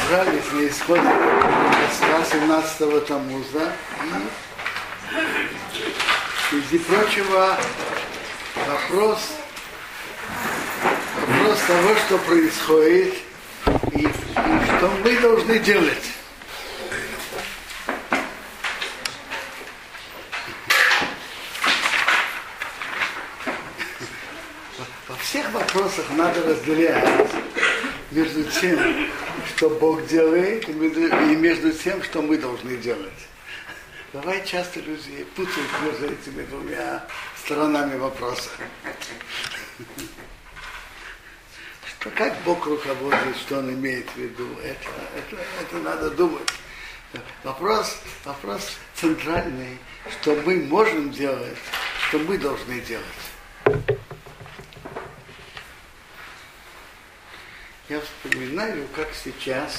собрались на исходе 17-го Тамуза и, среди прочего, вопрос того, что происходит и что мы должны делать. Во всех вопросах надо разделять между тем, что Бог делает, и между тем, что мы должны делать. Бывает, часто люди путают между этими двумя сторонами вопроса. Что как Бог руководит, что Он имеет в виду, это надо думать. Вопрос центральный, что мы можем делать, что мы должны делать. Я вспоминаю, как сейчас,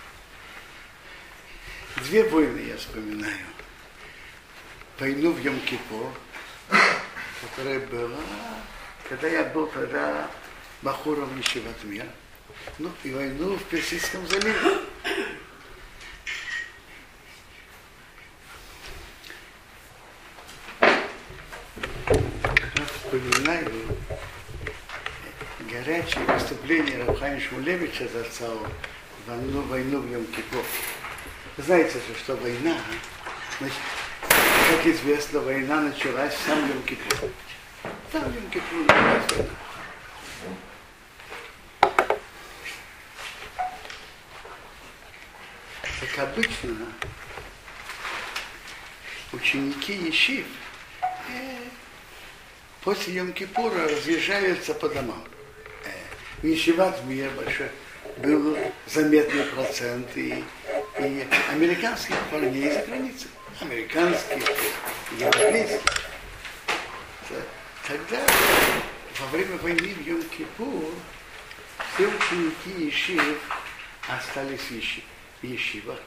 две войны я вспоминаю. Войну в Йом-Кипур, которая была, когда я был тогда бахуром Ешиват Мир, ну и войну в Персидском заливе. Я вспоминаю горячее выступление Рав Хаим Шмулевича зацал в войну в Йом-Кипур. Вы знаете же, что война, значит, как известно, война началась в сам Йом-Кипур. Сам Йом-Кипур началась война. Как обычно, ученики Ешив после Йом-Кипура разъезжаются по домам. В Ешиват Мир большой был заметный процент и американских парней за границей. Американских, европейских. Тогда, во время войны в Йом-Кипур, все ученики Ешив остались в Ешивах,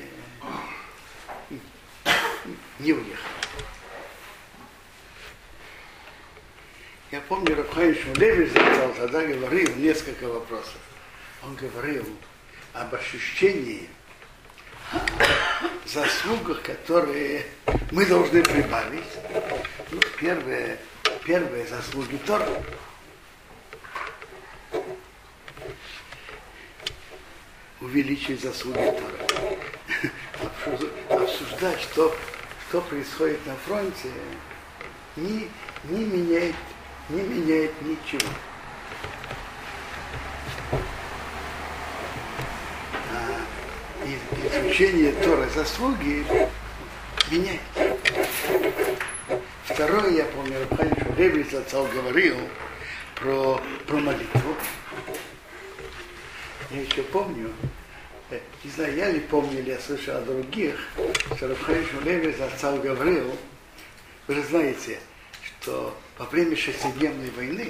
не уехали. Я помню, Рав Хаим Шмулевич тогда говорил несколько вопросов. Он говорил об ощущении, заслугах, которые мы должны прибавить. Ну, первые заслуги Торы. Увеличить заслуги Торы. Обсуждать, что происходит на фронте, не меняет ничего. Изучение Торы заслуги меняет. Второе, я помню, Рав Хаим Шмулевич зацал говорил про молитву. Я еще помню, не знаю, я ли помню, или я слышал о других, что Рав Хаим Шмулевич зацал говорил, вы же знаете, что во время шестидневной войны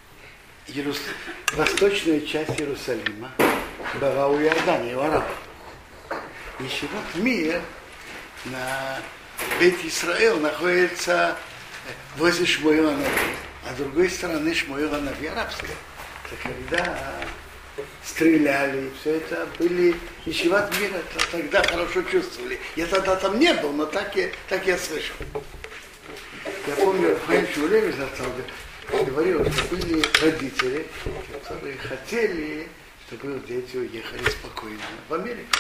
восточная часть Иерусалима была у Иордании, у арабов. Ешиват Мир на Бейт Исраэл находится возле Шмуэла Нави, а с другой стороны Шмуэла Нави арабская. Когда стреляли, все это были Ешиват Мир, тогда хорошо чувствовали. Я тогда там не был, но так я слышал. Я помню, Рав Хаим Шмулевич говорил, что были родители, которые хотели, чтобы их дети уехали спокойно в Америку.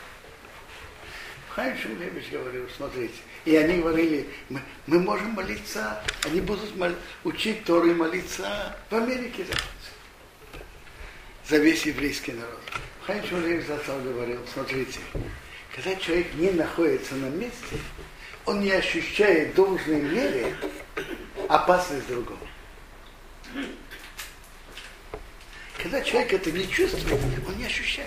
Хаим Шмулевич говорил, смотрите, и они говорили, мы можем молиться, они будут учить Тору и молиться в Америке за весь еврейский народ. Хаим Шмулевич говорил, смотрите, когда человек не находится на месте, он не ощущает в должной мере опасность другого. Когда человек это не чувствует, он не ощущает.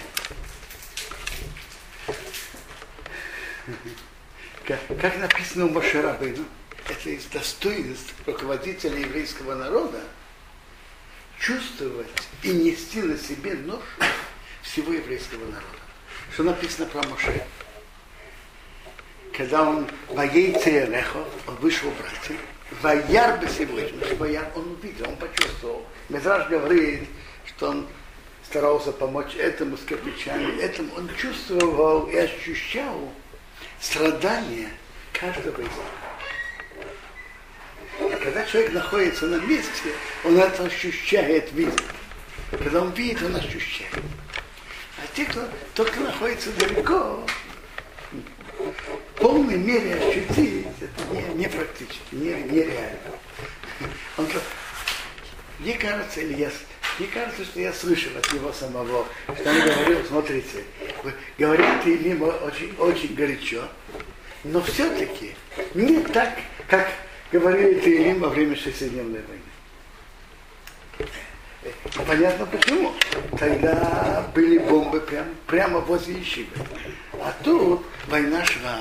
Как написано у Моше Рабейну, это из достоинств руководителя еврейского народа чувствовать и нести на себе ношу всего еврейского народа. Что написано про Моше? Когда он он вышел в братья, Ваяр бы сегодня, он увидел, он почувствовал. Мидраш говорит, что он старался помочь этому с кирпичами, этому. Он чувствовал и ощущал страдания каждого из них. И когда человек находится на месте, он это ощущает, видит. Когда он видит, он ощущает. А те, кто только находится далеко, в полной мере ощутить, это не практически, нереально. Мне кажется, что я слышал от него самого, что он говорил, смотрите, говорят Илим очень, очень горячо, но все-таки не так, как говорили Илим во время шестидневной войны. Понятно почему. Тогда были бомбы прямо возле Ешивы. А тут война шла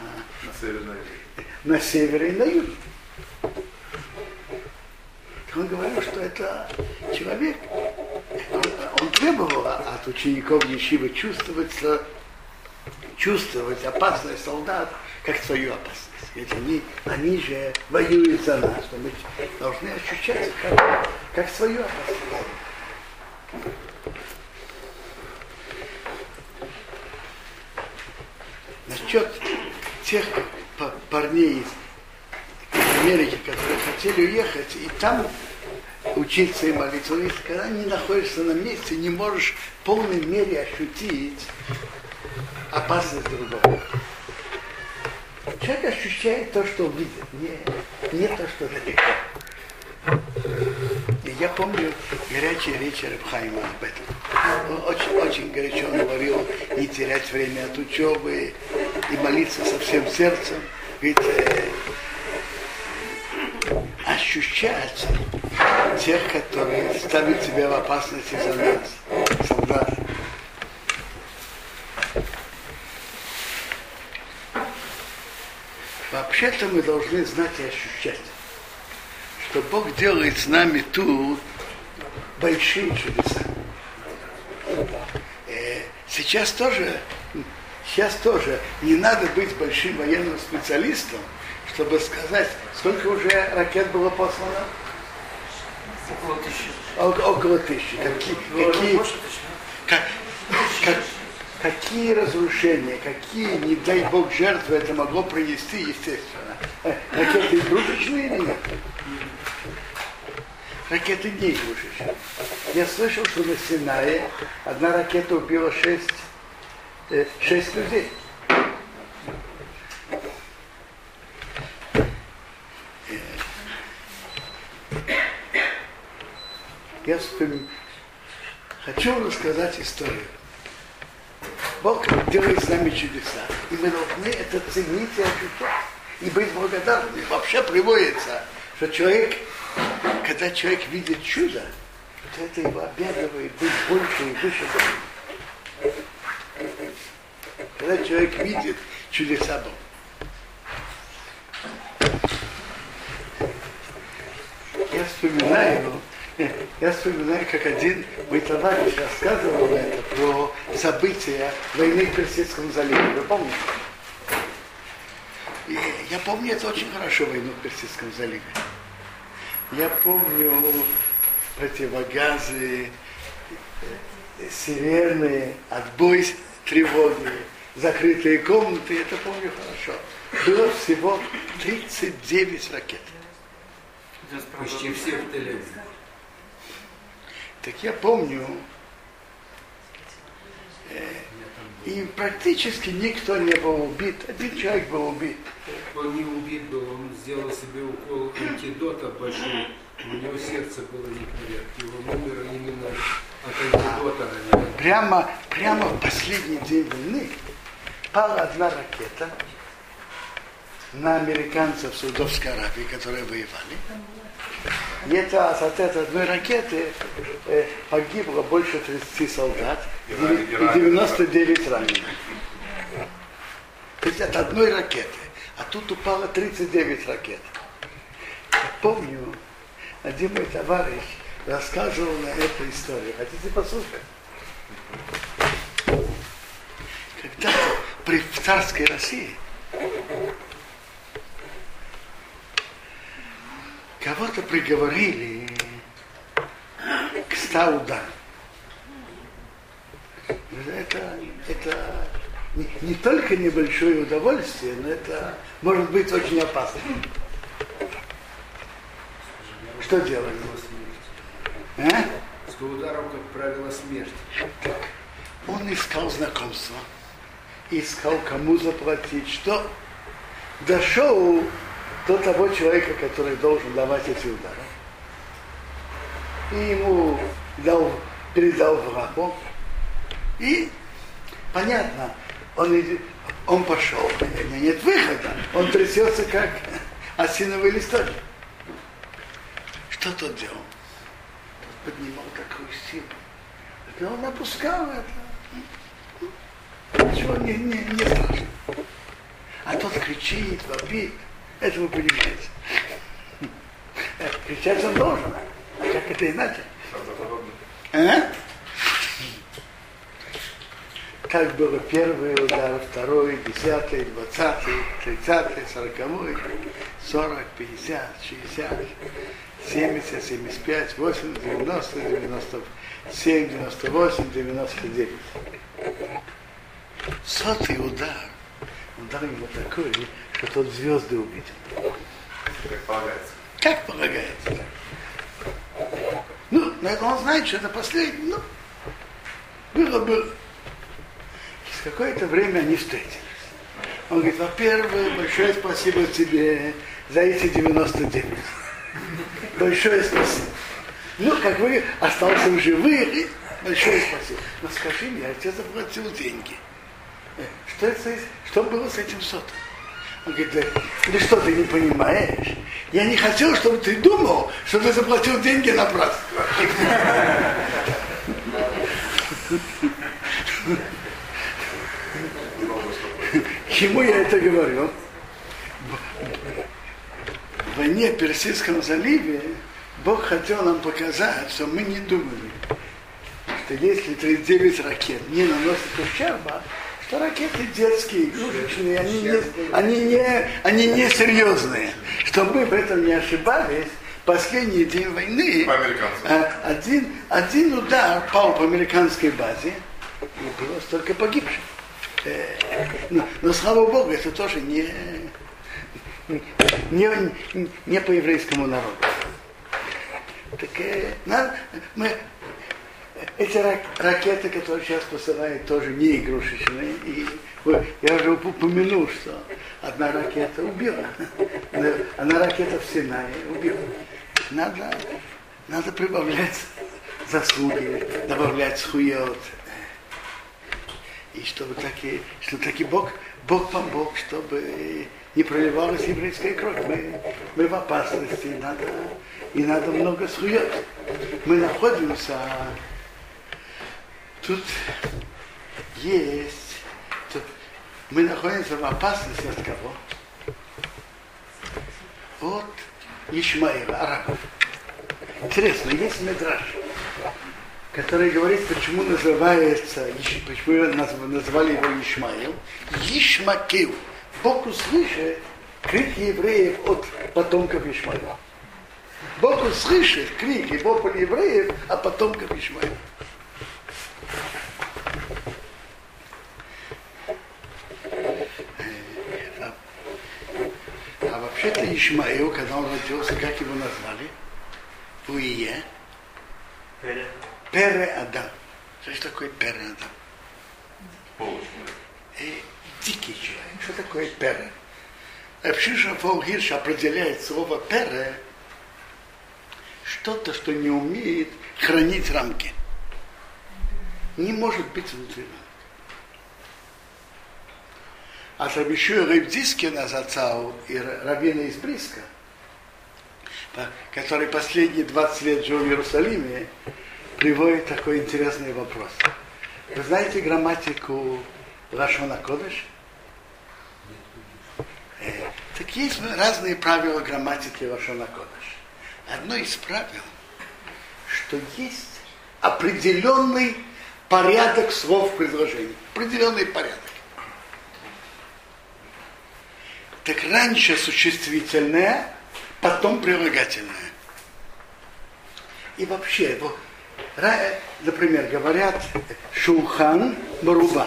на севере и на юге. Он говорил, что это человек, он требовал от учеников Ешивы чувствовать опасность солдат как свою опасность. Ведь они же воюют за нас, что мы должны ощущать как свою опасность. Насчет тех парней из Америки, которые хотели уехать, и там учиться и молиться, когда не находишься на месте, не можешь в полной мере ощутить опасность другого. Человек ощущает то, что видит, не то, что далеко. И я помню горячие речи Реб Хаима об этом. Он очень горячо говорил не терять время от учебы и молиться со всем сердцем. Ведь ощущать тех, которые ставят себя в опасности за нас, солдат. Вообще-то мы должны знать и ощущать, что Бог делает с нами тут большие чудеса. Сейчас тоже не надо быть большим военным специалистом, чтобы сказать, сколько уже ракет было послано? Около 1000. Какие разрушения, какие, не дай Бог, жертвы это могло принести, естественно. Ракеты игрушечные или нет? Ракеты не игрушечные. Я слышал, что на Синае одна ракета убила 6 людей. Я хочу рассказать историю. Бог делает с нами чудеса, и мы должны это ценить и ощущать, и быть благодарными. Вообще приводится, что человек, когда человек видит чудо, то это его обязывает быть больше и выше Бога. Когда человек видит чудеса Бога. Я вспоминаю, как один мой товарищ рассказывал это про события войны в Персидском заливе. Вы помните? И я помню это очень хорошо, войну в Персидском заливе. Я помню противогазы, сирены, отбой тревоги, закрытые комнаты. Это помню хорошо. Было всего 39 ракет. Почти все в Тель-Авиве. Так я помню, и практически никто не был убит. Один человек был убит. Он не убит был, он сделал себе укол антидота большой. У него сердце было не в порядке. Он умер именно от антидота. Прямо в последний день войны пала одна ракета на американцев Саудовской Аравии, которые воевали. И от этой одной ракеты погибло больше 30 солдат и 99 раненых. То есть от одной ракеты. А тут упало 39 ракет. Я помню, один мой товарищ рассказывал на эту историю. Хотите послушать? Когда-то в царской России кого-то приговорили к 100 ударам. Это не только небольшое удовольствие, но это может быть очень опасно. Что делать? 100 ударов, как правило, смерть. Он искал знакомства, искал, кому заплатить, что дошел до того человека, который должен давать эти удары. И ему передал в рабу. И понятно, он пошел, нет выхода, он трясется как осиновый листочек. Что тот делал? Тот поднимал такую силу. И он опускал это. Ничего не страшно. А тот кричит, вопит. Это вы понимаете. Кричать он должен. А как это иначе? Как было первый удар, второй, 10-й, 20-й, 30-й, 40-й, 40, 50, 60, 70, 75, 80, 90, 97, 98, 99. 100-й удар, он дал ему такой, что тот звезды увидел. Как полагается. Как полагается. Ну, это он знает, что это последний. Ну, было. Через какое-то время они встретились. Он говорит, во-первых, большое спасибо тебе за эти 99. Большое спасибо. Ну, как вы остался в живых, большое спасибо. Но скажи мне, я тебе заплатил деньги. Что было с этим сотом? Он говорит, ты что, ты не понимаешь? Я не хотел, чтобы ты думал, что ты заплатил деньги напрасно. Чему я это говорю? В войне в Персидском заливе Бог хотел нам показать, что мы не думали, что если 39 ракет не наносят ущерба, что ракеты детские, игрушечные, они не серьезные. Чтобы мы в этом не ошибались, последний день войны один удар пал по американской базе, и было столько погибших. Но слава Богу, это тоже не по еврейскому народу. Так, эти ракеты, которые сейчас посылают, тоже не игрушечные. И я уже упомянул, что одна ракета убила. Одна ракета в Синае убила. Надо прибавлять заслуги, добавлять схует. И чтобы таки Бог помог, чтобы не проливалась еврейская кровь. Мы в опасности, и надо много схует. Мы находимся... Мы находимся в опасности от кого? От Ишмаила, арабов. Интересно, есть мидраш, который говорит, почему назвали его Ишмаил. Ишмакил. Бог услышит крик евреев от потомков Ишмаила. Бог услышит крики вопль евреев от потомков Ишмаила. А вообще-то Ишмаил, когда он родился, как его назвали? Уие. Пере Адам. Что же такое Пере Адам? Дикий человек. Что такое Пере? Эпшиша Фолгирш определяет слово Пере что-то, что не умеет хранить рамки. Не может быть внутри рамки. А Рабишуа Рейб Дискина зацал и раввина из Бриска, который последние 20 лет жил в Иерусалиме, приводит такой интересный вопрос. Вы знаете грамматику Лашона Кодеш? Так есть разные правила грамматики Лашона Кодеш. Одно из правил, что есть определенный порядок слов в предложении. Определенный порядок. Так раньше существительное, потом прилагательное. И вообще, Например, говорят шулхан маруба.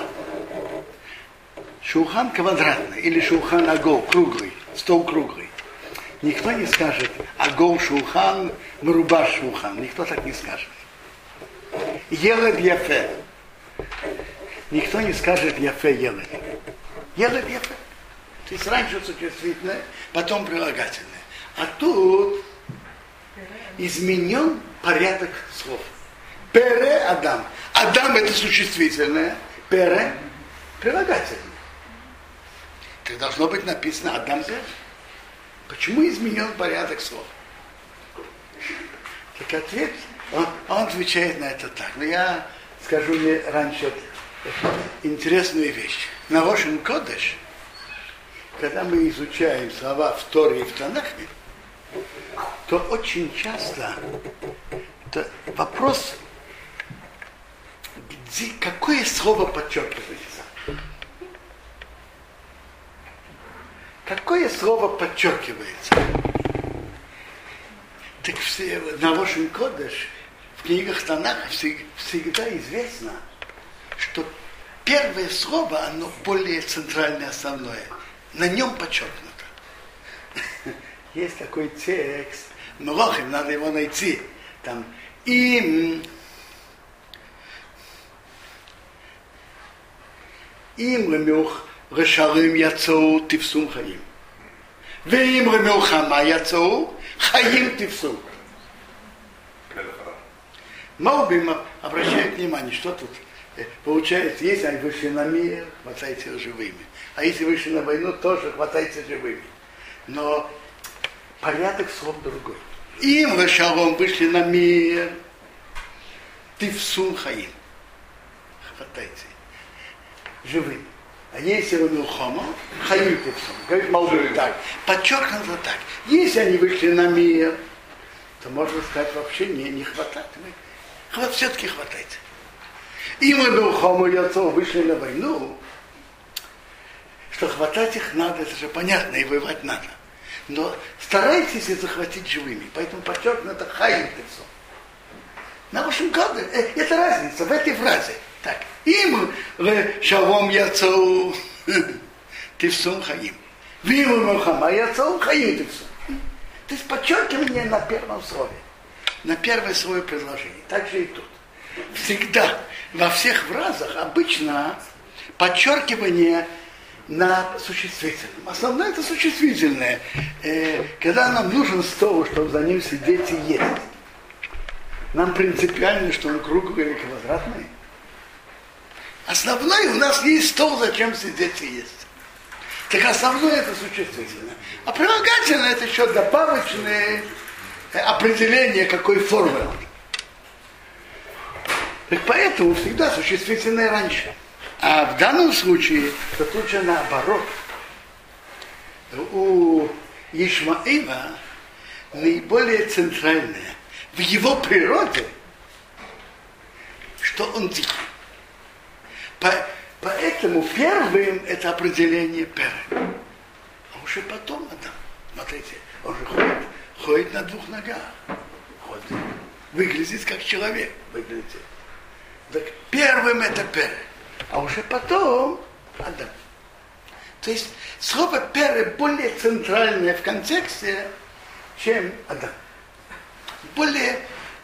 Шулхан квадратный или шулхан агол, круглый, стол круглый. Никто не скажет агол шулхан, маруба шулхан. Никто так не скажет. Елеб яфе. Никто не скажет яфе елеб. Елеб яфе. То есть раньше существительное, потом прилагательное. А тут изменен порядок слов. Пере Адам. Адам это существительное, пере прилагательное. Так должно быть написано Адам здесь. Почему изменен порядок слов? Так ответ, он отвечает на это так. Но я скажу мне раньше интересную вещь. На Рошен Кодеш, когда мы изучаем слова в Торе и в Танахе, то очень часто вопрос, какое слово подчеркивается? Какое слово подчеркивается? Так на Рошен Кодеш в книгах Танаха всегда известно, что первое слово, оно более центральное, основное. На нем подчеркнуто. Есть такой текст, Мелохим, надо его найти. Там им ремюх решарим яцоу тивсум хаим. Веим ремюх хама яцоу хаим тивсум. Маубим обращает внимание, что тут получается, если они вышли на мир, хватайте живыми. А если вышли на войну, тоже хватайте живыми. Но порядок слов другой. Им решаром вышли на мир, тивсум хаим. Хватайте живыми. А если вы милхома, хаим тивсум. Говорит Малбим так. Подчеркнуто так. Если они вышли на мир, то можно сказать вообще не хватает. Все-таки хватайте. И мы милхома яцов вышли на войну, что хватать их надо, это же понятно, и воевать надо. Но старайтесь их захватить живыми. Поэтому подчеркнуто хаим тивсум. На вашем каде, это разница в этой фразе. Так, им шалом яцоу тивсум хаим. Виму мухама яцоу хаим тивсум. То есть подчеркивание на первом слове. На первое слово предложения. Так же и тут. Всегда, во всех фразах обычно подчеркивание на существительном. Основное это существительное. Когда нам нужен стол, чтобы за ним сидеть и есть. Нам принципиально, что он круглый или квадратный. Основное у нас есть стол, зачем сидеть и есть. Так основное это существительное. А прилагательное это еще добавочное определение какой формы. Так поэтому всегда существительное раньше. А в данном случае, то тут же наоборот. У Ишмаила наиболее центральное в его природе, что он тихий. Поэтому первым это определение пере. А уже потом Адам. Смотрите, он же ходит на двух ногах. Выглядит как человек. Выглядит. Так первым это пере. А уже потом Адам. То есть слово пере более центральное в контексте, чем Адам. Более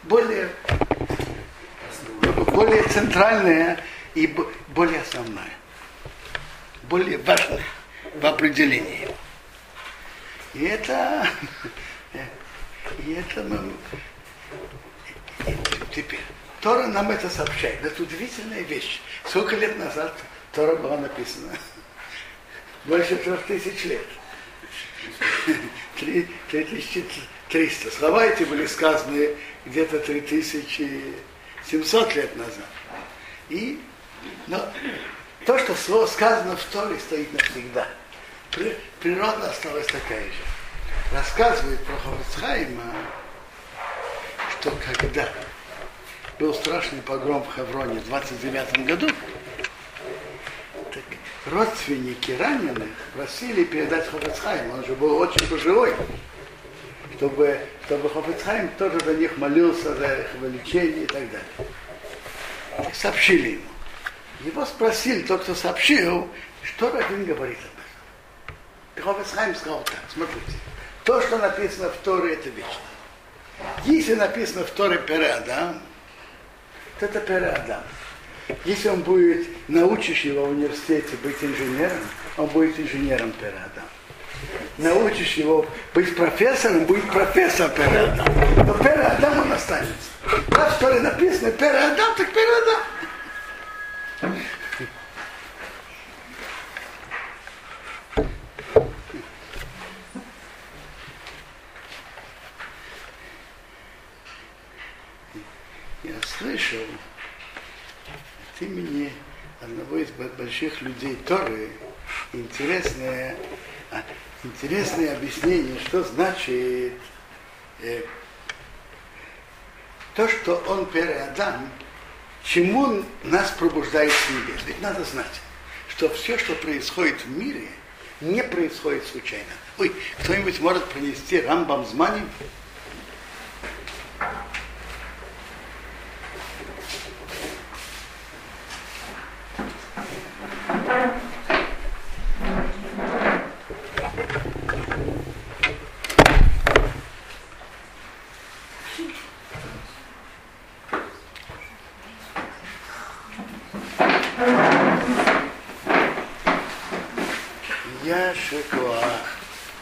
центральное и более основное. Более важное в определении. И это теперь. Тора нам это сообщает. Это удивительная вещь. Сколько лет назад Тора была написана? Больше 3000 лет. 3300. Слова эти были сказаны где-то 3700 лет назад. Но то, что слово сказано в Торе, стоит навсегда. Природа осталась такая же. Рассказывает про Хафец Хаима, что когда был страшный погром в Хевроне в 29 году, так родственники раненых просили передать Хафец Хаиму, он же был очень пожилой, чтобы Хафец Хаим тоже за них молился, за их вылечение и так далее. Сообщили ему. Его спросили, тот, кто сообщил, что Равин говорит об этом. И Хафец Хаим сказал так, смотрите, то, что написано в Торе, это вечно. Если написано в Торе Пере-Адам, то это Пере-Адам. Если он будет, научишь его в университете быть инженером, он будет инженером Пере-Адам. Научишь его быть профессором, будет профессор Пере-Адам. Но Пере-Адам он останется. Раз в Торе написано Пере-Адам, так Пере-Адам. Я слышал от имени одного из больших людей Торы интересное объяснение, что значит то, что он Пере-Адам, чему нас пробуждает с небес. Ведь надо знать, что все, что происходит в мире, не происходит случайно. Ой, кто-нибудь может принести Рамбам Зманим? Яшекоах.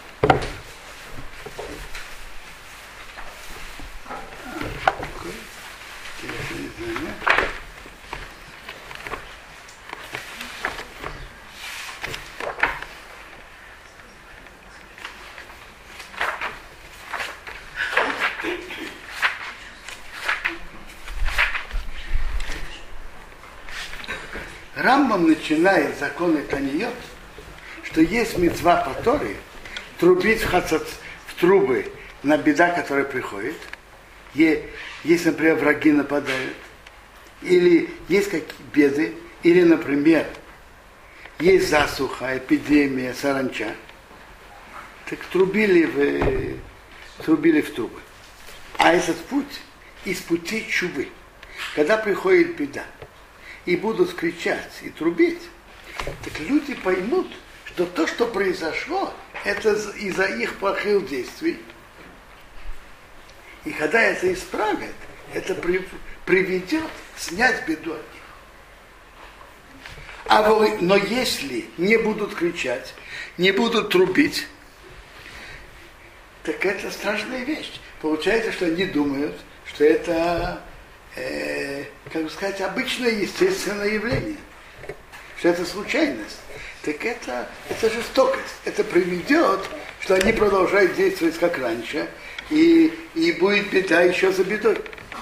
Рамбам начинает законы Таниот, что есть мицва по Торе трубить в трубы на беда, которая приходит. Если, например, враги нападают, или есть какие беды, или, например, есть засуха, эпидемия, саранча, так трубили в трубы. А этот путь из пути чувы. Когда приходит беда, и будут кричать и трубить, так люди поймут, что то, что произошло, это из-за их плохих действий. И когда это исправят, это приведет снять беду от них. Но если не будут кричать, не будут трубить, так это страшная вещь. Получается, что они думают, что это, как бы сказать, обычное естественное явление, что это случайность. Так это жестокость. Это приведет, что они продолжают действовать как раньше, и будет беда еще за бедой.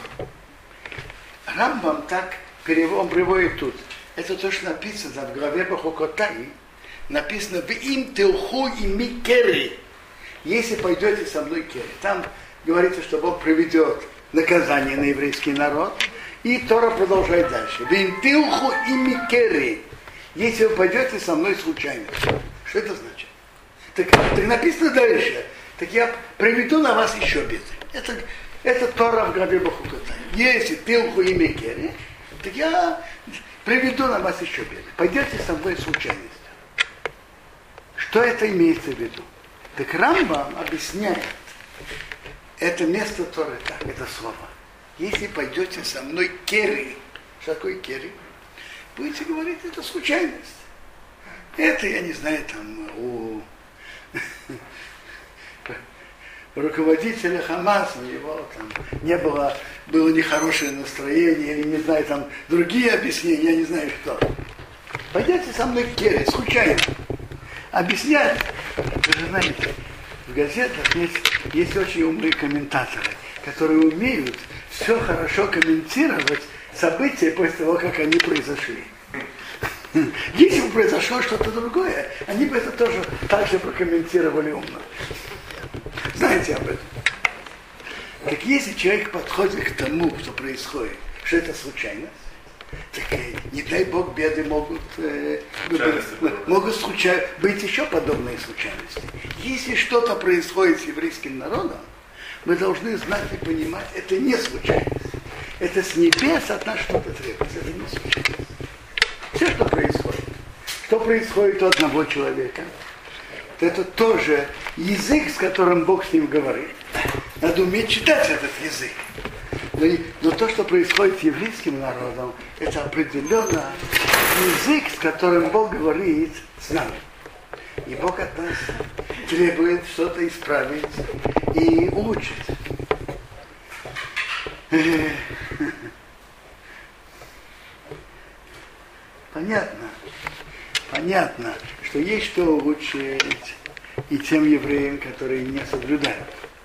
Рамбам так он приводит тут. Это то, что написано в главе Бахукотай. Написано в им телху и ми кери. Если пойдете со мной кери. Там говорится, что Бог приведет наказание на еврейский народ. И Тора продолжает дальше. В им телху и ми кери. Если вы пойдете со мной случайно. Что это значит? Так написано дальше. Так я приведу на вас еще беды. Это Тора в главе Бахукотай. Если телху и ми кери, так я приведу на вас еще беды. Пойдете со мной случайностью. Что это имеется в виду? Так Рамбам объясняет это место Торы так, это слово. Если пойдете со мной кери, что такое кери? Будете говорить, это случайность. Это, я не знаю, там, у руководителя Хамаса, у него там было нехорошее настроение, или, не знаю, там, другие объяснения, я не знаю что. Пойдете со мной кери, случайно. Объяснять. Вы же знаете, в газетах есть очень умные комментаторы, которые умеют все хорошо комментировать события после того, как они произошли. Если бы произошло что-то другое, они бы это тоже так же прокомментировали умно. Знаете об этом? Так если человек подходит к тому, что происходит, что это случайность, так не дай Бог, беды могут быть еще подобные случайности. Если что-то происходит с еврейским народом, мы должны знать и понимать, это не случайность. Это с небес от нас что-то требуется, это не случайность. Все, что происходит у одного человека, это тоже язык, с которым Бог с ним говорит. Надо уметь читать этот язык. Но то, что происходит с еврейским народом, это определенно язык, с которым Бог говорит с нами. И Бог от нас требует что-то исправить и улучшить. Понятно, что есть что улучшить и тем евреям, которые не соблюдают.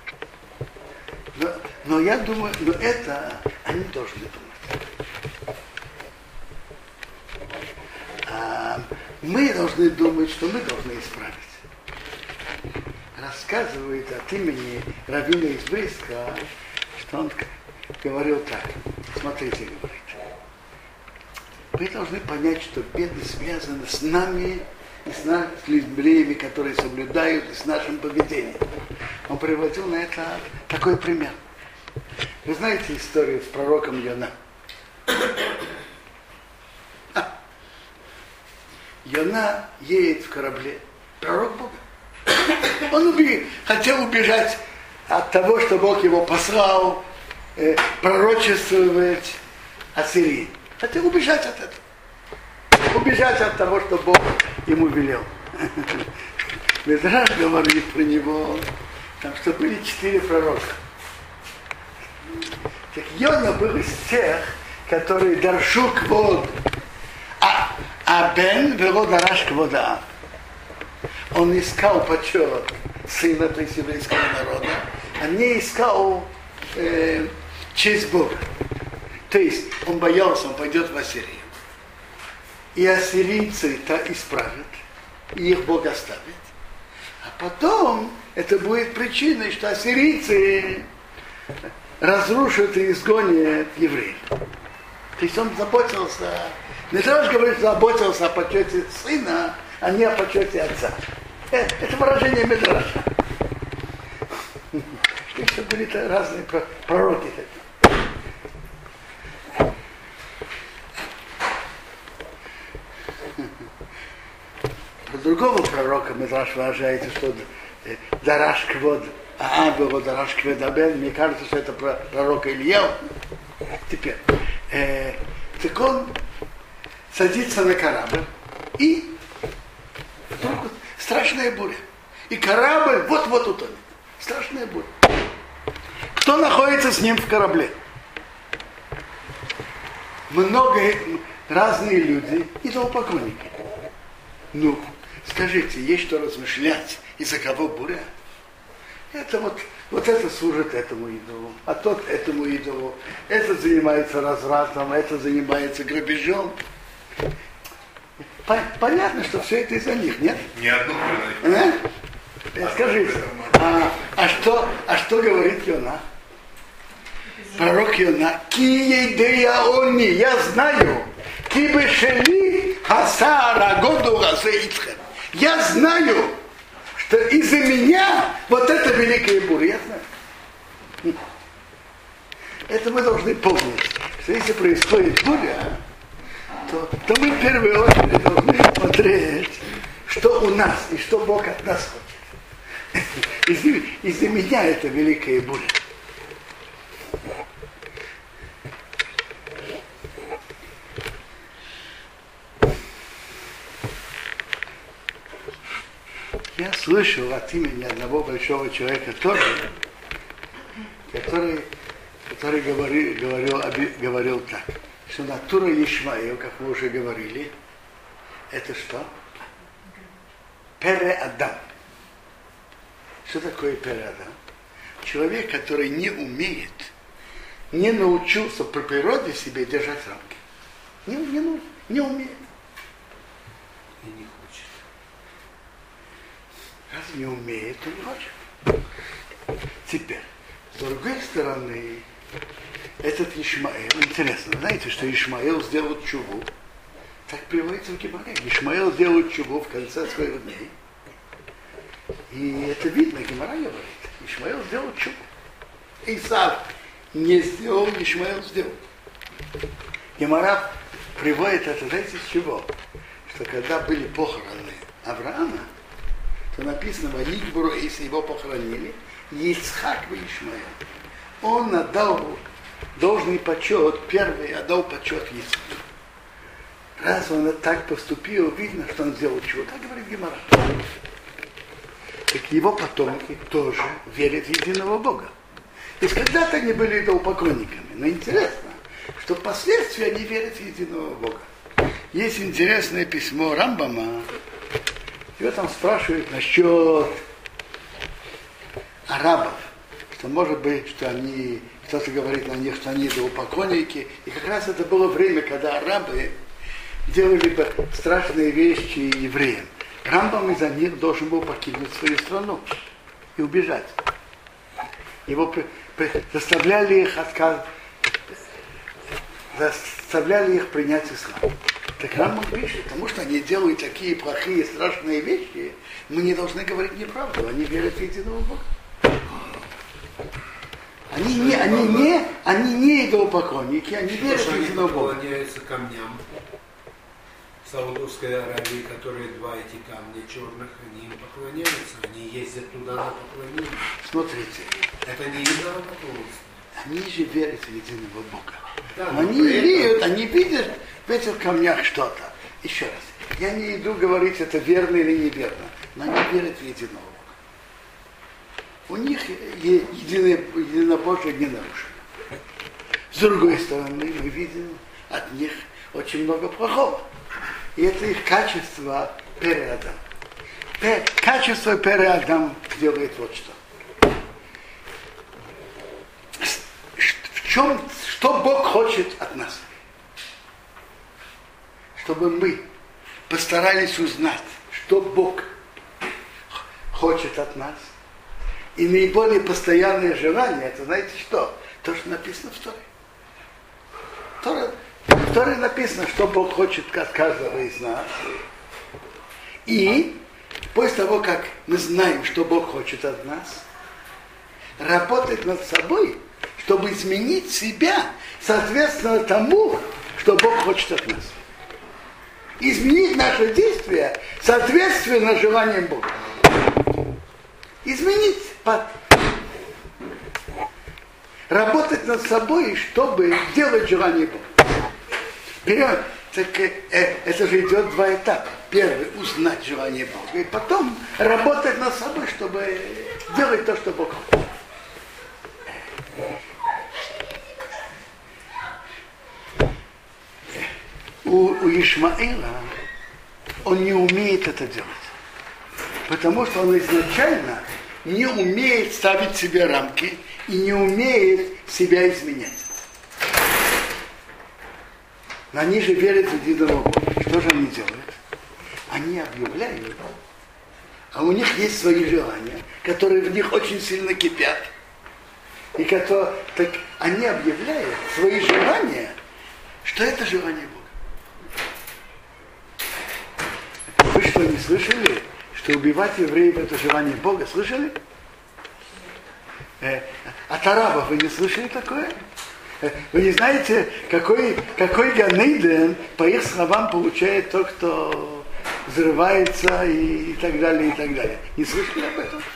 Но я думаю, это они должны думать. А мы должны думать, что мы должны исправить. Рассказывает от имени раввина из Бриска, что он говорил так. Смотрите, говорит. Вы должны понять, что беды связаны с нами и с евреями, которые соблюдают, и с нашим поведением. Он приводил на это такой пример. Вы знаете историю с пророком Йона? Йона едет в корабле. Пророк Бога. Он хотел убежать от того, что Бог его послал пророчествовать Ассирии. Хотел убежать от этого. Убежать от того, что Бог ему велел. Мидраш говорит про него, там, что были 4 пророка. Так Йона был из тех, которые даршу квод, а Бен вело дараш квода. Он искал почет сына, то есть еврейского народа, а не искал честь Бога. То есть он боялся, он пойдет в Ассирию. И ассирийцы-то исправят, и их Бог оставит. А потом это будет причиной, что ассирийцы разрушат и изгонят евреев. То есть он заботился, Мидраш говорит, заботился о почете сына, а не о почете отца. Это выражение Мидраша. Еще были разные пророки. Про другого пророка Мидраш выражает, что Дараш Квод, было Дараш Квод Абен, мне кажется, что это пророк Ильяу. Теперь, так он садится на корабль, и вдруг страшная буря. И корабль вот-вот утонет. Страшная буря. Кто находится с ним в корабле? Много разные люди, идолопоклонники. Ну, скажите, есть что размышлять, из-за кого буря? Это вот это служит этому идолу, а тот этому идолу. Этот занимается развратом, этот занимается грабежом. Понятно, что все это из-за них, нет? Не одну придать. Скажите, а что говорит Йона? Пророк Йона, они, я знаю, я знаю, что из-за меня вот это великая буря, я знаю. Это мы должны помнить, что если происходит буря, то мы в первую очередь должны смотреть, что у нас и что Бог от нас хочет. Из-за меня это великая буря. Я слышал от имени одного большого человека тоже, который говорил так, что натура Ишмаэл, как мы уже говорили, это что? Пере-Адам. Что такое Пере-Адам? Человек, который не умеет, не научился по природе себе держать рамки. Не умеет. И не хочет. Раз не умеет, то не хочет. Теперь, с другой стороны, этот Ишмаэл, интересно, знаете, что Ишмаэл сделал чуву? Так приводится в Гемаре. Ишмаэл сделал чуву в конце своих дней. И это видно, Гемара говорит. Ишмаэл сделал чуву. Исав не сделал, Ишмаэл сделал. Гемара приводит это, знаете, с чего? Что когда были похороны Авраама, то написано, Ваикбуру, если его похоронили, Ицхак и Ишмаэл. Он отдал должный почет, первый отдал почет Ицхаку. Раз он так поступил, видно, что он сделал чего. Так говорит Гемара. Так его потомки тоже верят в единого Бога. То есть когда-то они были идолопоклонниками. Но интересно, что впоследствии они верят в единого Бога. Есть интересное письмо Рамбама. Его там спрашивают насчет арабов. Что может быть, что они, кто-то говорит на них, что они идолопоклонники. И как раз это было время, когда арабы делали бы страшные вещи евреям. Рамбам из-за них должен был покинуть свою страну и убежать. Его заставляли их принять ислам. Так Рамбам пишет, потому что они делают такие плохие, страшные вещи, мы не должны говорить неправду, они верят в единого Бога. Они не идолопоклонники, они верят в единого Бога. Они поклоняются камням. В Саудовской Аравии, которые два эти камня черных, они им поклоняются, они ездят туда на поклонение. Смотрите. Это не идолопоклонство. Они же верят в единого Бога. Да, но они верят, они видят в этих камнях что-то. Еще раз. Я не иду говорить, это верно или неверно, но они верят в единого Бога. У них единобожие не нарушено. С другой стороны, мы видим от них очень много плохого. И это их качество переадам. Качество переадам делает вот что. Что Бог хочет от нас? Чтобы мы постарались узнать, что Бог хочет от нас. И наиболее постоянное желание, это знаете что? То, что написано в Торе. В Торе написано, что Бог хочет от каждого из нас. И после того, как мы знаем, что Бог хочет от нас, работать над собой, чтобы изменить себя соответственно тому, что Бог хочет от нас. Изменить наше действие соответственно желаниям Бога. Изменить. Работать над собой, чтобы делать желание Бога. Это же идет два этапа. Первый – узнать желание Бога. И потом работать над собой, чтобы делать то, что Бог хочет. У Ишмаэла он не умеет это делать. Потому что он изначально не умеет ставить себе рамки и не умеет себя изменять. Но они же верят в единого Бога. Что же они делают? Они объявляют, а у них есть свои желания, которые в них очень сильно кипят. И так они объявляют свои желания, что это желание Бога. Вы что, не слышали, что убивать евреев это желание Бога? Слышали? От арабов вы не слышали такое? Вы не знаете, какой Ганейден, по их словам, получает тот, кто взрывается и так далее, и так далее. Не слышали об этом?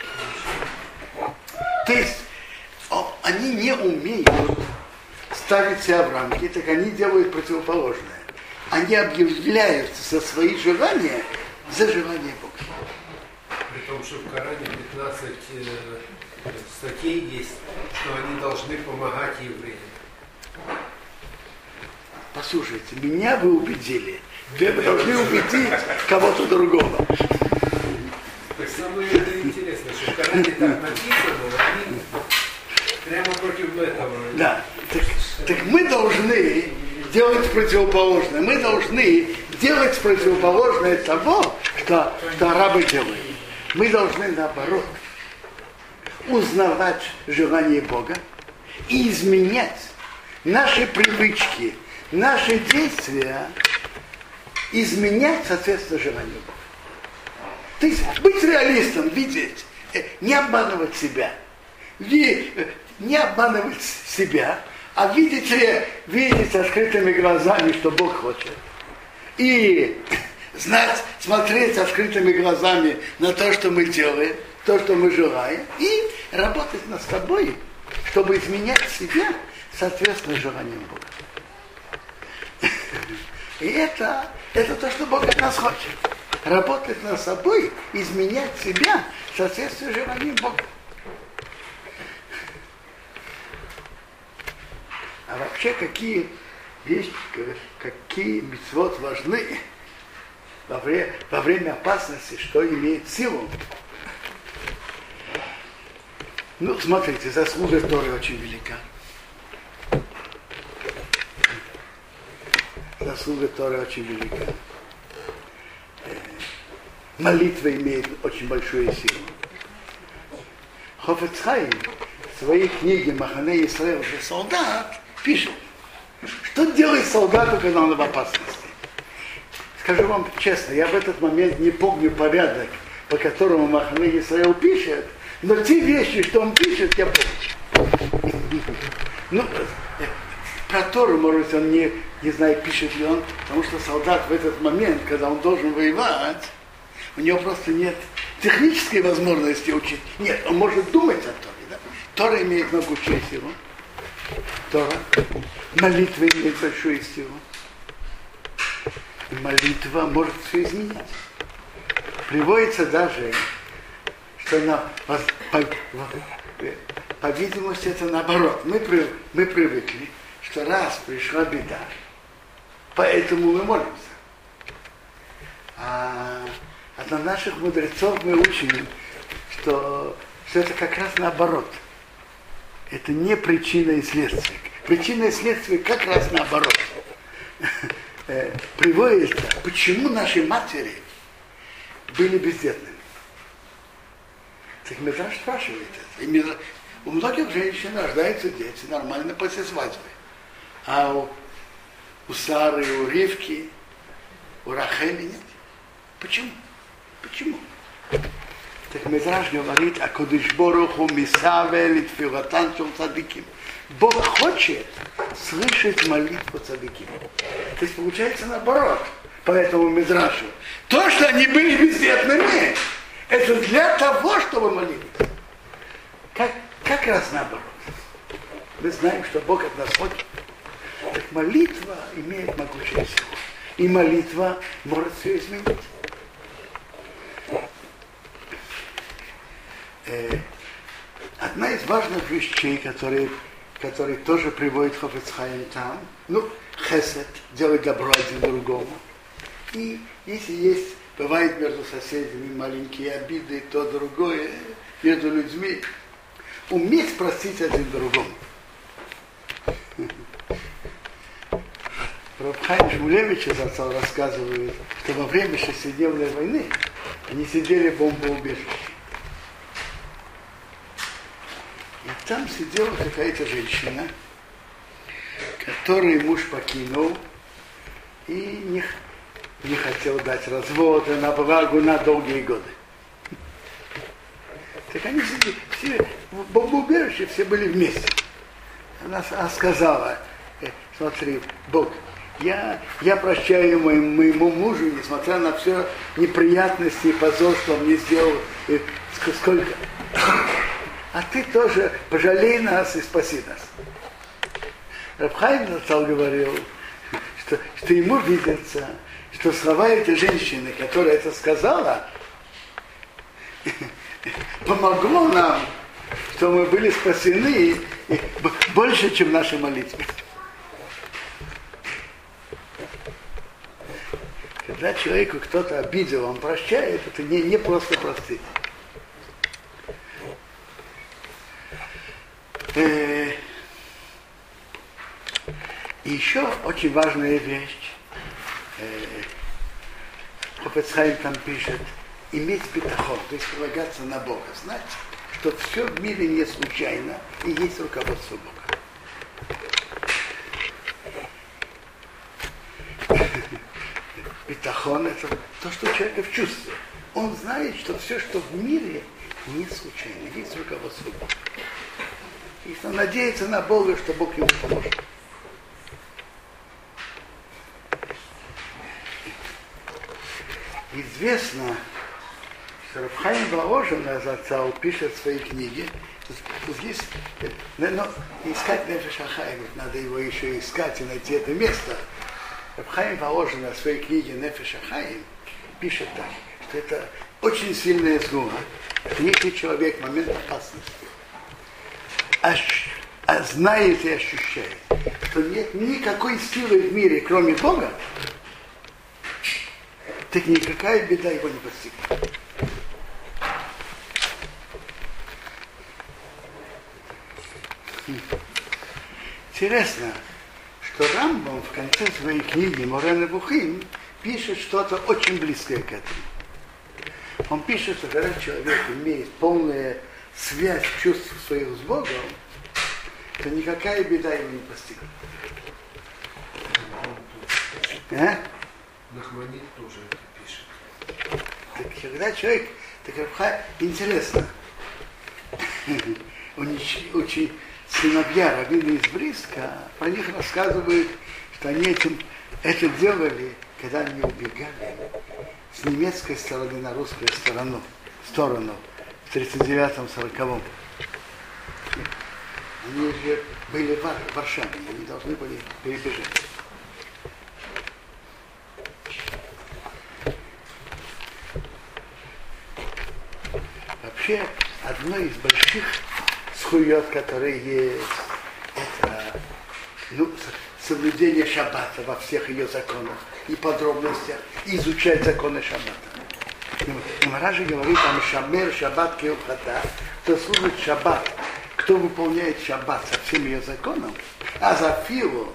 То есть, они не умеют ставить себя в рамки, так они делают противоположное. Они объявляют со свои желания за желание Бога. При том, что в Коране 15 статей есть, что они должны помогать евреям. Послушайте, меня вы убедили. Вы должны убедить кого-то другого. Так самое это интересно, что в Коране так написано, они прямо против этого. Да. Так мы должны делать противоположное. Мы должны делать противоположное того, что арабы делают. Мы должны, наоборот, узнавать желание Бога и изменять наши привычки, наши действия, изменять соответственно желанию Бога. То есть быть реалистом, видеть, не обманывать себя. не обманывать себя, а видеть открытыми глазами, что Бог хочет. И знать, смотреть открытыми глазами на то, что мы делаем, то, что мы желаем, и работать над собой, чтобы изменять себя соответственно желаниям Бога. И это то, что Бог от нас хочет. Работать над собой, изменять себя в соответствии с желанием Бога. А вообще, какие вещи, какие мицвот важны во время опасности, что имеет силу. Ну, смотрите, заслуга Торы очень велика. Заслуга Торы очень велика. Молитва имеет очень большую силу. Хафец Хаим в своей книге «Махане Исраэль» уже солдат пишет, что делает солдату, когда он в опасности. Скажу вам честно, я в этот момент не помню порядок, по которому Махане Исраэль пишет, но те вещи, что он пишет, я помню. Ну, про Тору, может быть, он не знает, пишет ли он, потому что солдат в этот момент, когда он должен воевать, у него просто нет технической возможности учить. Нет, он может думать о Торе. Да? Тора имеет могучую силу. Тора. Молитва имеет большую силу. И молитва может все изменить. Приводится даже, что по видимости это наоборот. Мы привыкли, что раз пришла беда, поэтому мы молимся. А от наших мудрецов мы учим, что это как раз наоборот. Это не причина и следствие. Причина и следствие как раз наоборот. Приводится, почему наши матери были бездетными. Так Мидраш спрашивает это. У многих женщин рождаются дети нормально после свадьбы. А у Сары, у Ривки, у Рахели нет. Почему? Почему? Так Мидраш говорит, а Кодыш Боруху мисаве литфилатан шел цадиким. Бог хочет слышать молитву цадиким. То есть получается наоборот. Поэтому Мидрашу. То, что они были бездетными, это для того, чтобы молиться. Как раз наоборот. Мы знаем, что Бог от нас хочет. Так молитва имеет могучую силу. И молитва может все изменить. Одна из важных вещей, которые тоже приводит Хафец Хаим там, хесед, делать добро один другому. И если бывает между соседями маленькие обиды, то другое, между людьми, уметь простить один другому. Рав Хаим Шмулевич рассказывает, что во время шестидневной войны они сидели в бомбоубежище. И там сидела какая-то женщина, которую муж покинул и не хотел дать развод, она была на долгие годы. Так они сидели, все в бомбоубежище, все были вместе. Она сказала, смотри, Бог, я прощаю моему мужу, несмотря на все неприятности и позор, что он мне сделал, сколько. А ты тоже пожалей нас и спаси нас. Рав Хаим Зацал говорил, что ему видится, что слова этой женщины, которая это сказала, помогло нам, что мы были спасены больше, чем наши молитвы. Когда человеку кто-то обидел, он прощает, это не просто простить. И еще очень важная вещь. Хафец Хаим там пишет, иметь битахон, то есть полагаться на Бога, знать, что все в мире не случайно и есть руководство Бога. Битахон — это то, что человек в чувстве. Он знает, что все, что в мире, не случайно, есть руководство Бога. И что надеяться на Бога, что Бог ему поможет. Известно, что Рав Хаим Воложен из отца пишет в своей книге, тут есть, но искать Нефеш ха-Хаим, надо его еще искать и найти это место. Рав Хаим Воложен в своей книге Нефеш ха-Хаим пишет так, что это очень сильная згуа, что если человек в момент опасности знает и ощущает, что нет никакой силы в мире, кроме Бога, так никакая беда его не постигнет. Интересно, что Рамбам в конце своей книги Море Невухим пишет что-то очень близкое к этому. Он пишет, что когда человек имеет полную связь чувств своих с Богом, то никакая беда его не постигнет. Нахманит тоже это пишет. Так когда человек, интересно, очень сыновья Равина из Бриска, про них рассказывают, что они это делали, когда они убегали с немецкой стороны на русскую сторону в 39-40. Они же были в Варшаве, они должны были перебежать. Вообще, одно из больших схует, которые есть, это соблюдение шаббата во всех ее законах и подробностях, изучать законы шаббата. Гемара же говорит, там шамер шаббат кеухата, кто служит шаббат, кто выполняет шаббат со всем ее законом, а за филу,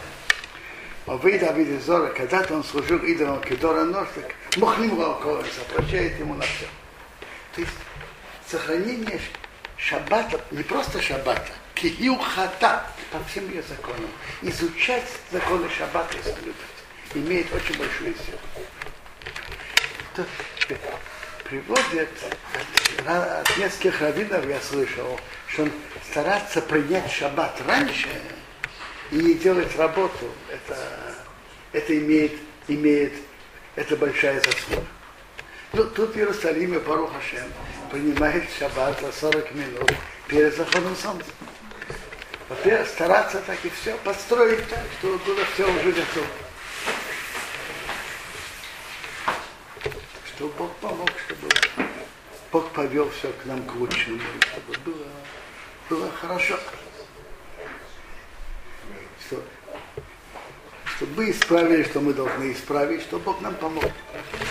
когда-то он служил идолом Кедора Ношек, мухним лалкоэн, запрещает ему на все. То есть сохранение шаббата, не просто шаббата, киюхата, по всем ее законам. Изучать законы шаббата и соблюдать имеет очень большую силу. Тут приводят от нескольких раввинов, я слышал, что он старается принять шаббат раньше и не делать работу. Это имеет это большая заслуга. Тут в Иерусалиме, Барух Ашем, принимает шаббат за 40 минут перед заходом солнца. Во-первых, стараться так и все подстроить так, что туда все уже готово. Чтобы Бог помог, чтобы Бог повел все к нам к лучшему, чтобы было хорошо. Чтобы мы исправили, что мы должны исправить, чтобы Бог нам помог.